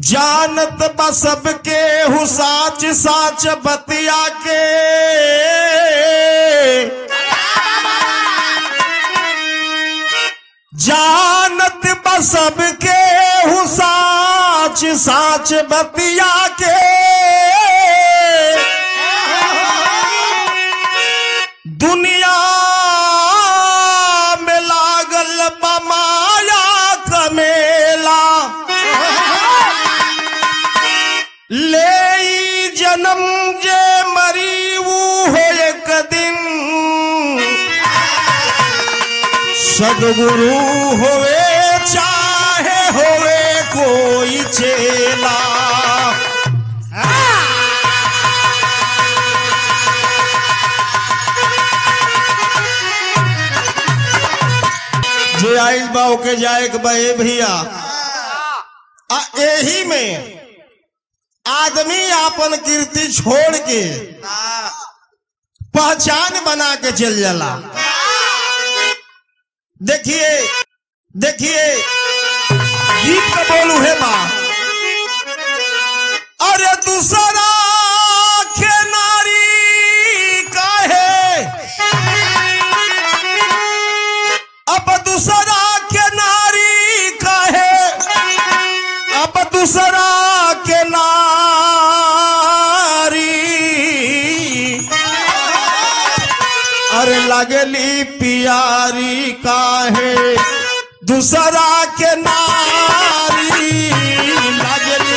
जानत बा सबके हु साच साच बतिया के जानत बा सबके हु साच साच बतिया के दुनिया में लागल बा माया कमेला ले जन्म जे मरी वो हो एक दिन सदगुरु होवे चाहे होवे कोई चेला। जे आइल बा ओके जाए के बा भैया यही में आदमी आपन कीर्ति छोड़ के पहचान बना के चल जाला। देखिए देखिए गीत का बोलू है बा अरे दूसरा के नारी काहे अब दूसरा के नारी काहे अब दूसरा के नारी अरे लगली प्यारी काहे दूसरा के नारी लगली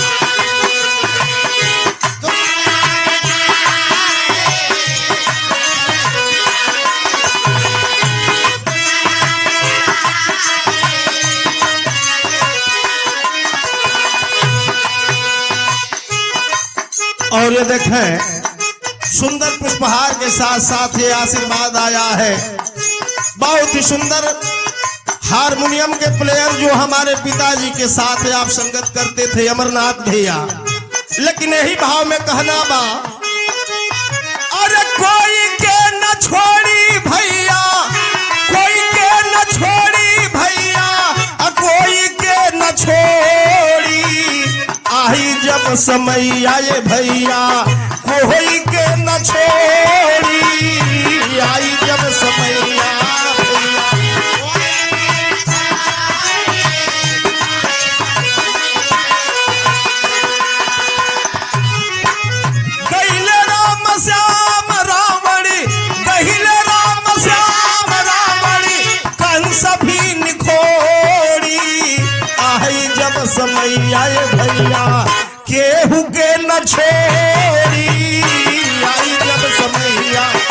और ये देखें सुंदर पुष्पहार के साथ साथ ये आशीर्वाद आया है। बहुत ही सुंदर हारमोनियम के प्लेयर जो हमारे पिताजी के साथ आप संगत करते थे अमरनाथ भैया, लेकिन यही भाव में कहना बा अरे कोई के न छोड़ी भैया कोई के न छोड़ी भैया कोई के न छोड़ी आई जब समय आए भैया कोई के न छोड़ी आई जब समय गहिले राम श्याम रावणी गहिले राम श्याम रावणी कंस भी निखोड़ी आई जब समय आए भैया केहू के न छोड़ी आई जब समय आए।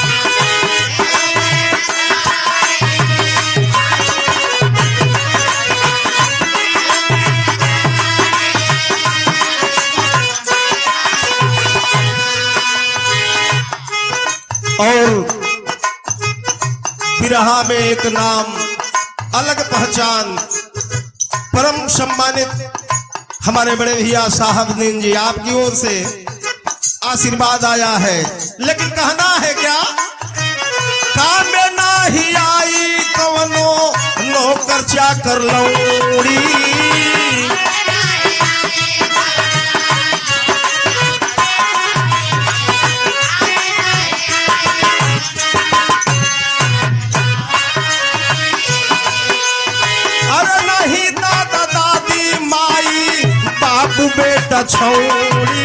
और बिरहा में एक नाम अलग पहचान परम सम्मानित हमारे बड़े भैया साहबदीन जी आपकी ओर से आशीर्वाद आया है। लेकिन कहना है क्या काम में ना ही आई कवनो नौकर चाकर लौड़ी अरे नहीं दादा दादी माई बाबू बेटा छौड़ी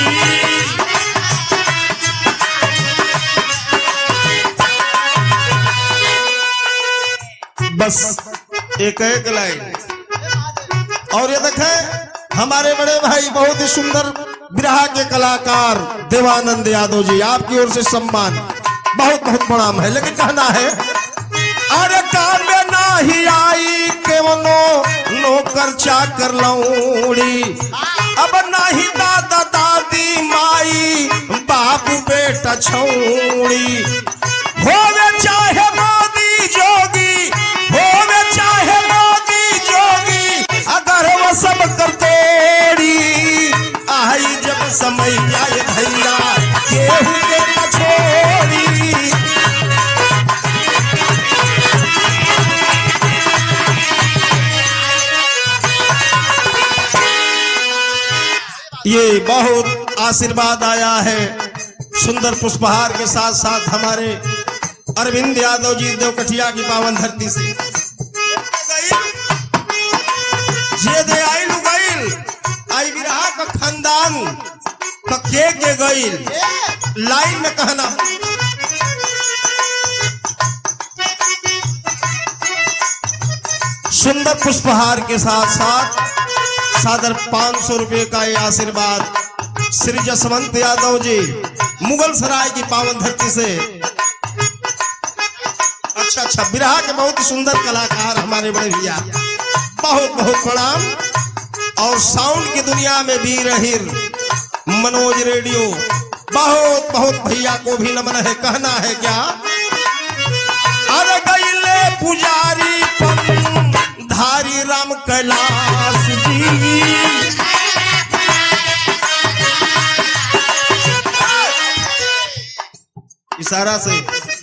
बस एक एक लाइन। और ये देखें हमारे बड़े भाई बहुत ही सुंदर बिरहा के कलाकार देवानंद यादव जी आपकी ओर से सम्मान बहुत बहुत प्रणाम है। लेकिन कहना है अरे काम में ना ही आई केवनो नौकर चाकर लौड़ी अब नाही दादा दादी माई बाबू बेटा छौड़ी होवे चाहे मोदी जोगी होवे चाहे मोदी जोगी अगर वो सब कर तोड़ी आई जब समय आए भैया केहू के न छोड़ी ये बहुत आशीर्वाद आया है सुंदर पुष्पहार के साथ साथ हमारे अरविंद यादव जी देवकठिया की पावन धरती से जे दे आइल आई बिरहा का खानदान का के गईल लाइन में कहना सुंदर पुष्पहार के साथ साथ सादर 500 रुपए का ये आशीर्वाद श्री जसवंत यादव जी मुगल सराय की पावन धरती से। अच्छा बिरहा के बहुत सुंदर कलाकार हमारे बड़े भैया, बहुत बहुत प्रणाम। और साउंड की दुनिया में वीर हिर मनोज रेडियो, बहुत बहुत भैया को भी नमन है। कहना है क्या, अरे गईले पुजारी धारी राम कैलाश जी, इशारा से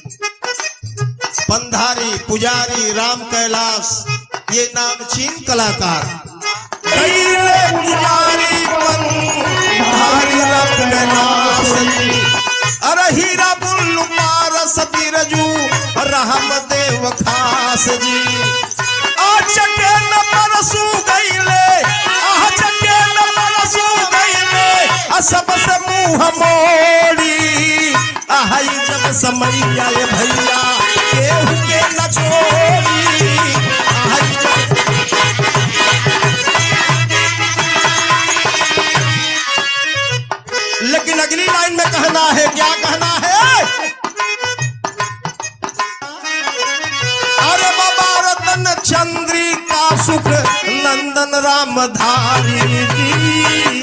पंधारी पुजारी राम कैलाश ये नाम चीन कलाकार। गईले पुजारी पंधारी राम कैलाश जी, अरे हीरा बुल्लू पारस बिरजू रहम देव खास जी। चके न परसू गईले, चके न परसू गईले, सबसे मुंह मोड़ी, आई जब समय आए भैया केहू के न छोड़ी, आई जब। लेकिन अगली लाइन में कहना है क्या, कहना है, अरे बाबा रतन चंद्रिका सुख नंदन रामधारी जी,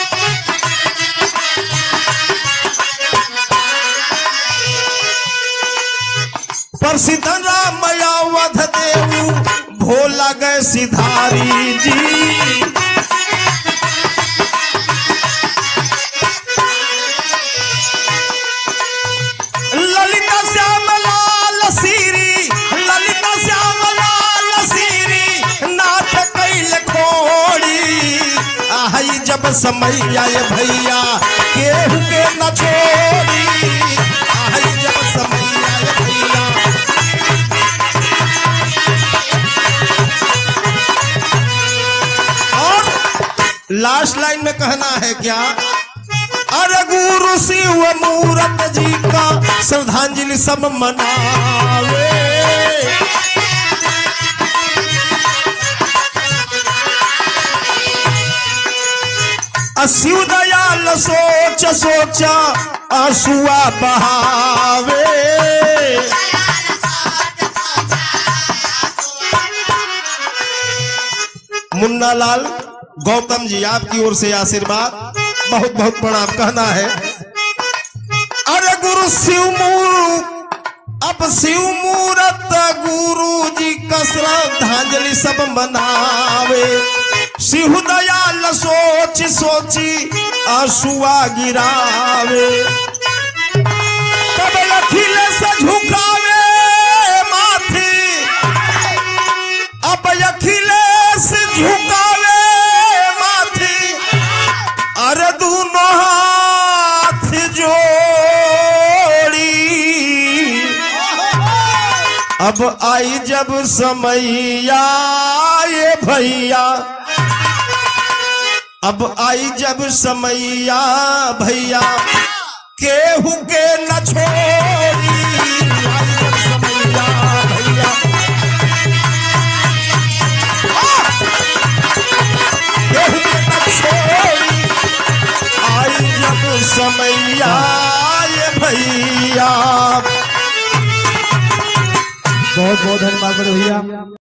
प्रसिद्ध राम अवध देव भोला गए सिधारी जी। ललिता श्याम लाल सीरी, ललिता श्याम लाल सीरी नाथ कैल खोड़ी, आई जब समय आए भैया केहू के न छोड़ी, आई जब समय आए भैया। और लास्ट लाइन में कहना है क्या, अरे गुरु शिव मूरत जी का श्रद्धांजलि सब मनावे, शिव दयाल सोच सोचा आंसुआ बहावे। मुन्ना लाल गौतम जी आपकी ओर से आशीर्वाद, बहुत बहुत प्रणाम। कहना है, अरे गुरु अब शिव मूरत गुरु जी का श्रद्धांजलि सब मनावे, शिव दयाल सोच सोची आंसुआ गिरावे, तब अखिलेश झुकावे माथे, अब अखिलेश झुकावे माथे, अरे दोनों हाथ जोड़ी, अब आई जब समय आए भैया, अब आई जब समय भैया केहू के न छोड़ी, आई जब समय भैया केहू के न छोड़ी, आई जब समय भैया। बहुत बहुत धन्यवाद भैया।